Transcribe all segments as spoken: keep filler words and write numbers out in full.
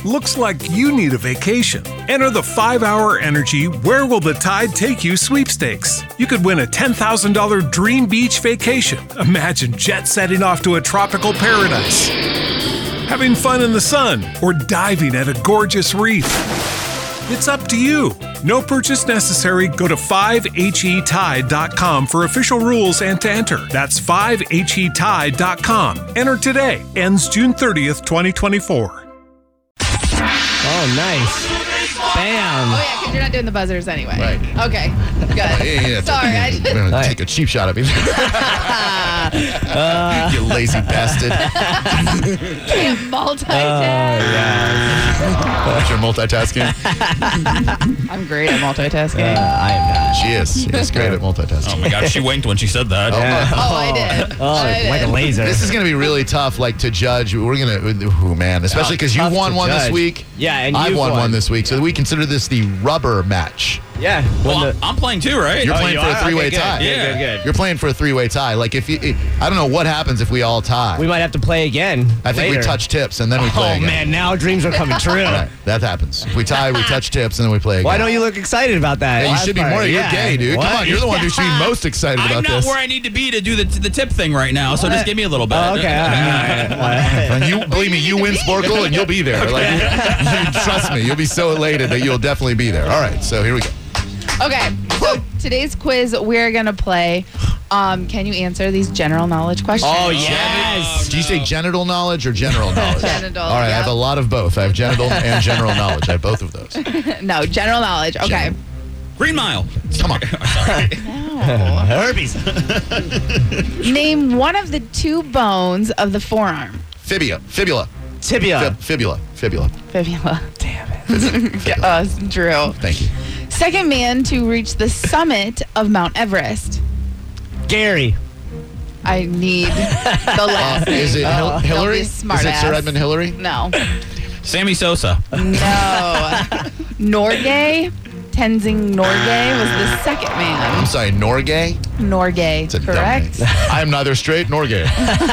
Looks like you need a vacation. Enter the five hour Energy Where Will the Tide Take You sweepstakes. You could win a ten thousand dollars dream beach vacation. Imagine jet setting off to a tropical paradise, having fun in the sun, or diving at a gorgeous reef. It's up to you. No purchase necessary. Go to five H E tide dot com for official rules and to enter. That's five H E tide dot com. Enter today. Ends June thirtieth, twenty twenty-four. Oh, nice. Bam. Oh, yeah, because you're not doing the buzzers anyway. Right. Okay, good. Yeah, yeah, yeah. Sorry, I just... I'm gonna take a cheap shot at me. uh, you lazy bastard. Can't multitask. What's your multitasking? I'm great at multitasking. Uh, I am not. She is. She is great at multitasking. Oh my God, she winked when she said that. Oh, my. Oh, I did. Oh, I did. like a laser. This is going to be really tough, like, to judge. We're going to, oh, man, especially because you Tough won to one this judge. week. Yeah, and I've you've won won. one this week. So we consider this the rubber match. Yeah. Well, When the- I'm playing too, right? You're Oh, playing you for a are? three-way Okay, good. tie. Yeah, Yeah. good, good. You're playing for a three-way tie. Like, if you, it, I don't know what happens if we all tie. We might have to play again. I think later. we touch tips and then we play Oh, again. man, now dreams are coming true. Right, that happens. If we tie, we touch tips, and then we play again. Why don't you look excited about that? Yeah, you Last should be part. more. You're Yeah. gay, dude. What? Come on, you're the one who should be most excited I'm about not this. where I need to be to do the the tip thing right now, so just give me a little bit. Oh, okay. All right, all right. And you believe me, you win Sporkle, and you'll be there. Like, you, you trust me, you'll be so elated that you'll definitely be there. All right, so here we go. Okay, so today's quiz, we're going to play. Um, can you answer these general knowledge questions? Oh, yes. Do you say genital knowledge or general knowledge? Genital, All right, I have yeah. a lot of both. I have genital and general knowledge. I have both of those. No, general knowledge. Okay. General. Green Mile. Come on. No. Herpes. Name one of the two bones of the forearm. Fibula. Fibula. Tibia. Fib- fibula. Fibula. Fibula. Damn it. Get us, Drew. Thank you. Second man to reach the summit of Mount Everest. Gary. I need the Uh, last name. is it Hil- Don't be Hillary? a Is it smartass. Sir Edmund Hillary? No. Sammy Sosa. No. Norgay. Tenzing Norgay was the second I'm man. sorry, Norgay? Norgay, It's a dumb correct? name. I am neither straight nor gay.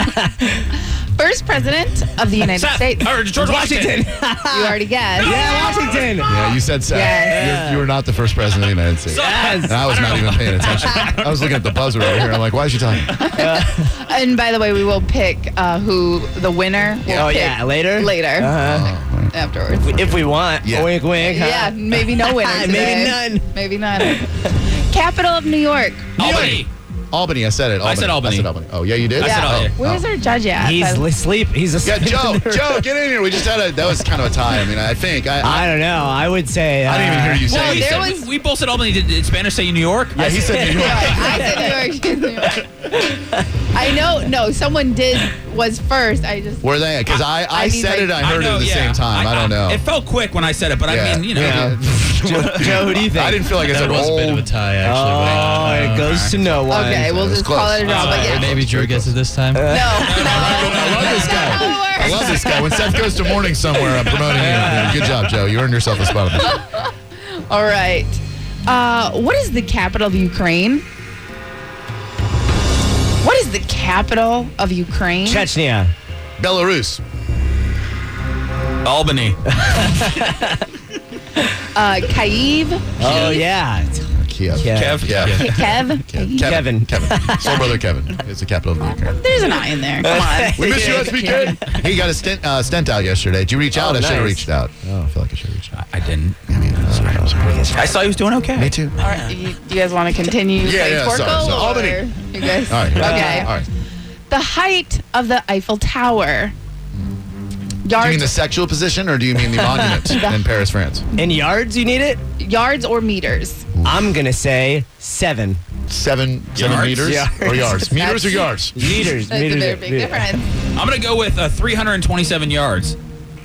First president of the United Seth, States. or George Washington. You already guessed. Yeah, Washington. Yeah, you said Seth. Yes. You're, you were not the first president of the United States. Yes. And I was not even paying attention. I was looking at the buzzer over here. I'm like, why is she talking? And by the way, we will pick uh, who the winner will Oh, pick yeah, later? later Uh-huh. afterwards. If we want. Yeah. Wink, wink. huh? Yeah, maybe no winner Maybe today. none. Maybe none. Capital of New York. Albany. Albany, I said it. Albany. I said Albany. I said Albany. Oh, yeah, you did? I said Yeah. Albany. Where's our judge at? He's By- asleep. He's Yeah, asleep. Joe, Joe, get in here. We just had a, that was kind of a tie. I mean, I think. I, I, I don't know. I would say. Uh, I didn't even hear you say Well, it. we, there said, was- we, we both said Albany. Did, did Spanish say New York? Yeah, he said New York. I said New York. she's New York. I know. No, someone did was first. I just. Were they? Because I, I, I mean, said like- it, I heard know, it at the yeah. same time. I, don't know. It felt quick when I said it, but Yeah. I mean, you know. Yeah. Joe, Joe, who do you think? I didn't feel like I said That was a bit of a old. tie, Oh, actually. it goes to no one. Okay, we'll It was just close. call it a draw. Uh, But yeah. Maybe Drew gets it this time. No. No. I love this guy. I love this guy. When Seth goes to morning somewhere, I'm promoting him. Good job, Joe. You earned yourself a spot on this. All right. Uh, what is the capital of Ukraine? What is the capital of Ukraine? Chechnya. Belarus. Albany. Uh, Kyiv. Oh, yeah. Kiev. Kev. Kev. Yeah. Kev. Kevin. Kevin. Kevin. Soul brother Kevin is the capital of the Ukraine. There's an I in there. Come on. We miss you, S B K. He got a stent, uh, stent out yesterday. Did you reach out? Oh, I should have nice. reached out. Oh, I feel like I should have reached out. I didn't. I mean, I'm sorry. I'm sorry. I saw he was doing okay. Me too. All right. You, do you guys want to continue? Yeah, playing yeah, sorry, Sporkle, so or Albany. You guys. All right. Okay. All right. The height of the Eiffel Tower. Do you mean Yards, the sexual position or do you mean the monument in Paris, France? In yards, you need it? yards or meters? I'm going to say seven. Seven, seven Yards? meters Yards. or yards? Meters or That's- yards? Meters. That's meters a very are- big yeah. difference. I'm going to go with uh, three hundred twenty-seven yards.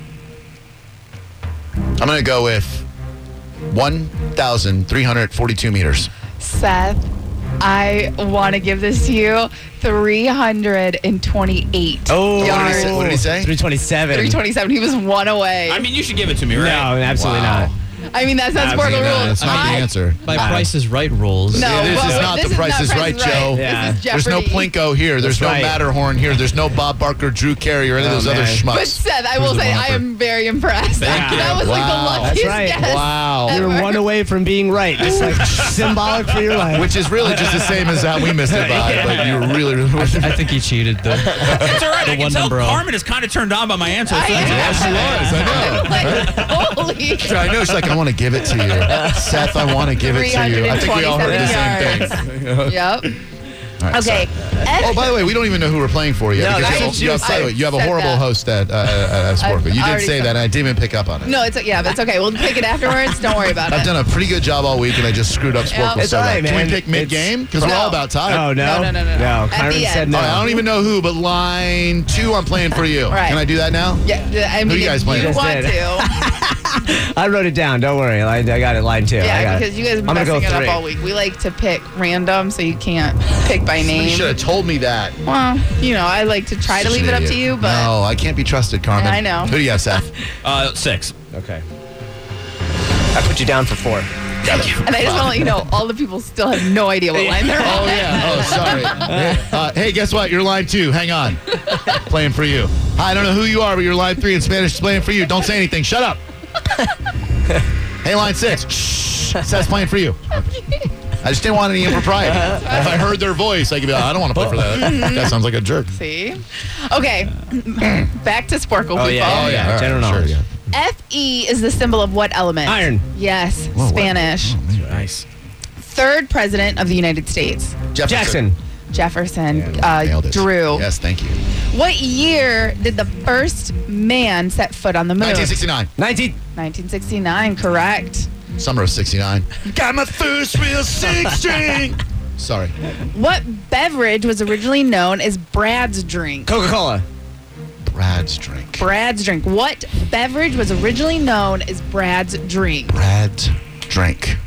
I'm going to go with one thousand three hundred forty-two meters. Seth, I want to give this to you. three hundred twenty-eight Oh, What did he yards. say? What did he say? three twenty-seven. three twenty-seven. He was one away. I mean, you should give it to me, right? No, absolutely Wow. not. I mean, that's not That's Sporkle not- rules. That's not the I- answer. By Price is Right rules. No, Yeah, this but is not this the Price is Right, Joe. Yeah. This is There's no Jeopardy. Plinko here. There's That's no right. Matterhorn here. There's no Bob Barker, Drew Carey, or any of Oh, those other man. schmucks. But Seth, I will Who's the say I bumper? am very impressed. Thank you. That was like Wow. the luckiest That's right. guess. Wow. You're ever. one away from being right. Just like symbolic for your life. Which is really just the same as how we missed it by, but you were really, really. I think he cheated though. It's all right. The I can one tell number off. Carmen is kind of turned on by my answer. I so am. that's- Yes, she was. I know. Like, holy. I know. She's like, I want to give it to you, Seth. I want to give it to you. I think we all heard the same thing. Yep. All right, Okay. Seth. Oh, by the way, we don't even know who we're playing for yet. No, because that's you, what you, have, you by the way, you have a said horrible that. host at, uh, at Sporkle. You did already say said that, and I didn't even pick up on it. No, it's yeah, but it's okay. We'll pick it afterwards. Don't worry about I've it. done a pretty good job all week, and I just screwed up Sporkle It's so all bad. right, Can man. we pick mid-game? Because we're No. all about tied. Oh, no. No, no, no, no, no. No, At Kyron the said end. no. All right, I don't even know who, but line two, I'm playing for you. Right. Can I do that now? Yeah, I mean, you guys if playing? you Just want did. to. I wrote it down. Don't worry. I, I got it. Line two. I Yeah, got because it. you guys have I'm been gonna messing go it three. up all week. We like to pick random, so you can't pick by You name. should have told me that. Well, you know, I like to try to Such leave an it up idiot. to you, but No, I can't be trusted, Carmen. I know. Who do you have, Seth? Uh, six. Okay. I put you down for four. and I just want to let you know, all the people still have no idea what line they're Oh, on. yeah. Oh, sorry. Uh, hey, guess what? You're line two. Hang on. Playing for you. Hi, I don't know who you are, but you're line three in Spanish is playing for you. Don't say anything. Shut up. Hey, line six. Shh. Seth's playing for you. I just didn't want any impropriety. If I heard their voice, I could be like, I don't want to play for that. That sounds like a jerk. See? Okay, back to Sporkle, people. Oh, yeah. Oh, yeah. All right, General sure, knowledge. yeah. F E is the symbol of what element? Iron. Yes, Whoa, what? Spanish. Nice. Third president of the United States. Jefferson. Jackson. Jefferson. Yeah, uh, nailed it. Drew. Yes, thank you. What year did the first man set foot on the moon? nineteen sixty-nine. nineteen. nineteen sixty-nine, correct. Summer of sixty-nine. Got my first real six string. Sorry. What beverage was originally known as Brad's drink? Coca-Cola. Brad's drink. Brad's drink. What beverage was originally known as Brad's drink? Brad's drink.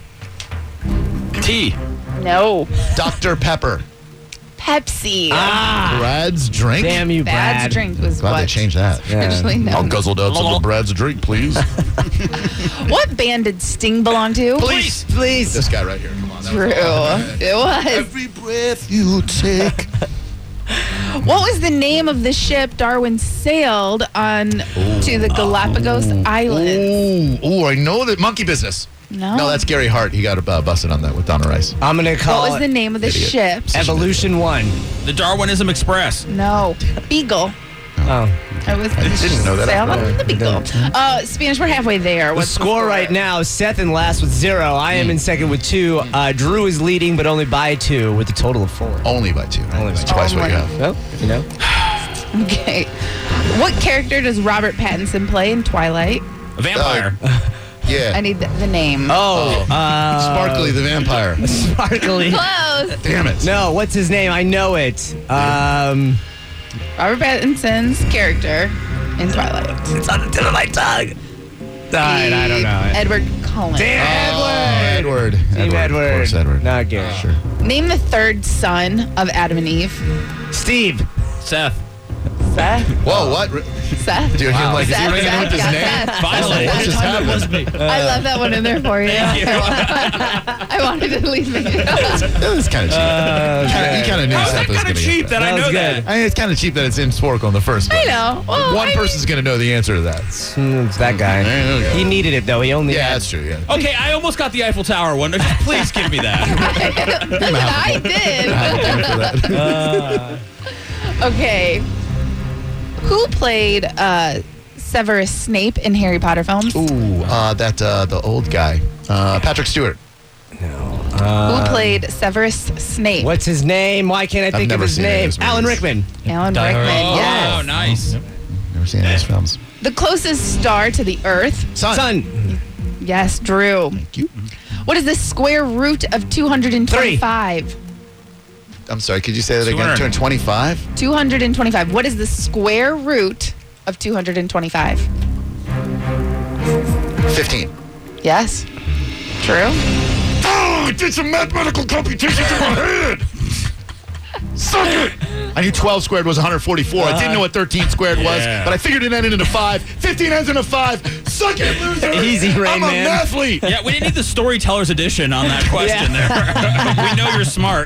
T. No. Doctor Pepper. Pepsi. Ah. Brad's drink. Damn you, Brad. Brad's drink was Glad what they changed that. Yeah. originally I'll known. guzzle down some of Brad's drink, please. What band did Sting belong to? Please. Please. This guy right here. Come on. that was True. awesome. It was. Every breath you take. What was the name of the ship Darwin sailed on to the Galapagos Islands? Ooh, ooh, I know that monkey business. No. No, that's Gary Hart. He got uh, busted on that with Donna Rice. I'm going to call What was the it name of the Idiot. ship? Evolution one. The Darwinism Express. No. Beagle. Oh. It was I didn't know that. sailed on the I Beagle. Uh, Spanish, we're halfway there. The What's score right now, Seth in last with zero. I am in second with two. Uh, Drew is leading, but only by two with a total of four. Only by two. Right? Only by That's two. twice what you Only. have. Well, you know. Okay. What character does Robert Pattinson play in Twilight? A vampire. Yeah. I need the, the name. Oh, uh, Sparkly the vampire. Sparkly. Close. Damn it. No, what's his name? I know it. Um, Robert Pattinson's character in Twilight. it's on the tip of my tongue. All right, I don't know it. Edward Cullen. Damn, Oh, Edward. Team Edward. Of course, Edward. Not Gary. Sure. Name the third son of Adam and Eve. Steve. Seth. Seth. Whoa, what? Seth. Dude, Wow. like, is he Seth, ringing in Seth, with his got name? Seth. Finally. What just happened? I left that one in there for you. Thank you. I wanted to leave it. That was kind of cheap. Kinda- he kind of knew How is Seth that was kind going of to cheap that I That was know good. that? I mean, it's kind of cheap that it's in Sporkle in the first place. I know. Well, One I person's going to know the answer to that. Mm, it's that guy. There you go. He needed it though. He only Yeah, had that's true. Yeah. Okay, I almost got the Eiffel Tower one. Please give me that. Listen, I did. I have a point for that. Okay. Who played uh, Severus Snape in Harry Potter films? Ooh, uh, that uh, the old guy, uh, Patrick Stewart. Who played Severus Snape? What's his name? Why can't I think never of his seen any of name? his Alan movies. Rickman. Alan Die Hard. Rickman. Oh, Yes. nice. Never seen any of his films. The closest star to the Earth. Son. Son. Yes, Drew. Thank you. What is the square root of two hundred twenty-five? I'm sorry. Could you say that again? two hundred. Turn twenty-five. two hundred twenty-five. What is the square root of two hundred twenty-five? Fifteen. Yes. True. Oh, I did some mathematical computations in my head. Suck it. I knew twelve squared was one hundred forty-four. I didn't know what thirteen squared was, Yeah. but I figured it ended in a five. fifteen ends in a five. suck it, loser. Easy, Rain I'm a Man. mathlete. Yeah, we didn't need the storyteller's edition on that question there. We know you're smart.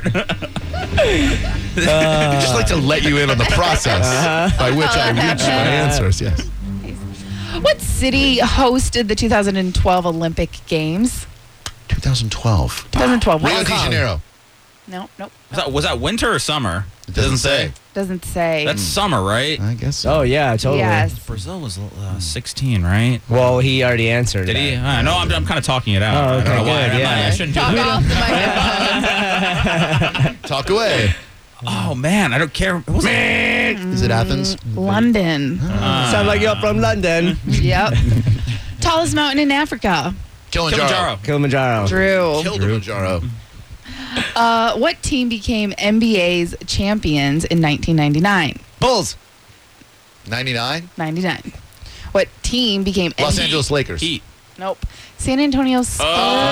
I just like to let you in on the process by which I reach my answers. Yes. What city hosted the two thousand twelve Olympic Games? twenty twelve. twenty twelve. Rio What- de Janeiro. No, nope. Was that, was that winter or summer? It doesn't say. Doesn't say. That's summer, right? I guess so. Oh, yeah, totally. Yes. Brazil was uh, sixteen, right? Well, he already answered. Did that. he? I know. I'm, I'm kind of talking it out. Oh, I okay, don't know why. good, I'm yeah. not- I shouldn't do Talk that. off the microphone. Talk away. Oh man, I don't care. It wasn't- Is it Athens? London. Sound like you're from London. Yep. Tallest mountain in Africa. Kilimanjaro. Kilimanjaro. Kilimanjaro. Drew. Kilimanjaro. Uh, what team became N B A's champions in nineteen ninety-nine? Bulls. ninety-nine. ninety-nine. What team became Los N B A? Angeles Lakers. Heat. Nope. San Antonio Spurs.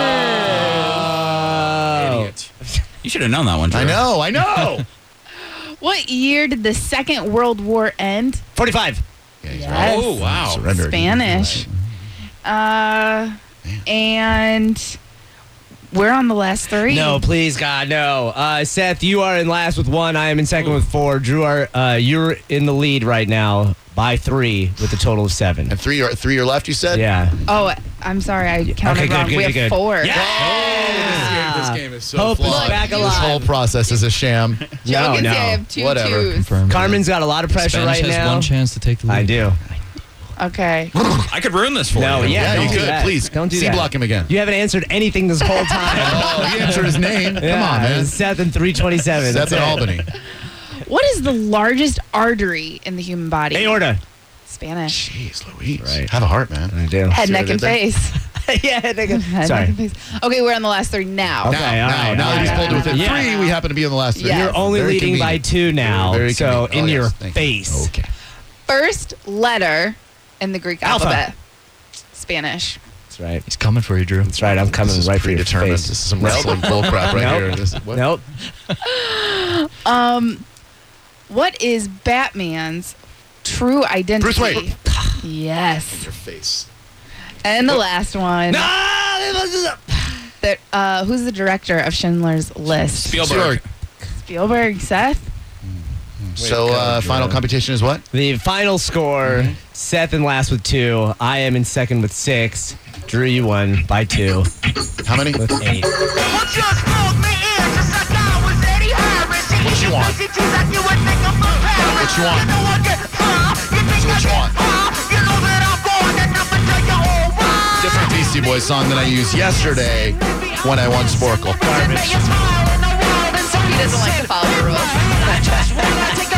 Oh. Idiot. You should have known that one. Drew. I know. I know. What year did the Second World War end? forty-five. Yeah, he's Yes. Oh wow. Surrendered. Spanish. Uh, and we're on the last three. No, please, God, no. Uh, Seth, you are in last with one. I am in second with four. Drew, are uh, you're in the lead right now by three with a total of seven. And three are three are left. You said. Yeah. Oh, I'm sorry. I counted Okay, good, wrong. good, we good, have good. four. Oh, this game, this game is so Hope is flawed. back This alive. whole process is a sham. Joe No, can no. say I have two Whatever. twos. Carmen's got a lot of pressure Spanish right has now. one chance to take the lead. I do. Okay. I could ruin this for No, you. yeah, Yeah, don't you do could. that. Please. Don't do C that. block him again. You haven't answered anything this whole time. Oh, he answered his name. Come Yeah, on, man. Seth and three twenty-seven. That's That's in it. Albany. What is the largest artery in the human body? Aorta. Spanish. Jeez Louise. Right. Have a heart, man. I do. Head, See neck, what I and did there? face. yeah, nigga. Head, Sorry. neck, and face. Okay, we're on the last three now. Okay. now, all now, right, now all that he's right, pulled all within right. three, Yeah. we happen to be in the last three. Yes. You're only Very leading by convenient. two now. Very so convenient. in Oh, your yes, thank you. face. Okay. First letter in the Greek Alpha. alphabet. Spanish. That's right. He's coming for you, Drew. That's right. I'm coming This is right for your predetermined. face. This is some wrestling bullcrap right Nope. here. This, what? Nope. Um, what is Batman's true identity? Bruce Wayne. Yes. Your face. And the last one. Ah, That, uh, who's the director of Schindler's List? Spielberg. Spielberg. Seth? So, uh, final computation is what? The final score: Seth in last with two. I am in second with six. Drew, you won by two How many? with eight. What you want? What you want? What you want? Different Beastie Boys song than I used yesterday when I won Sporkle. He doesn't like to follow the rules.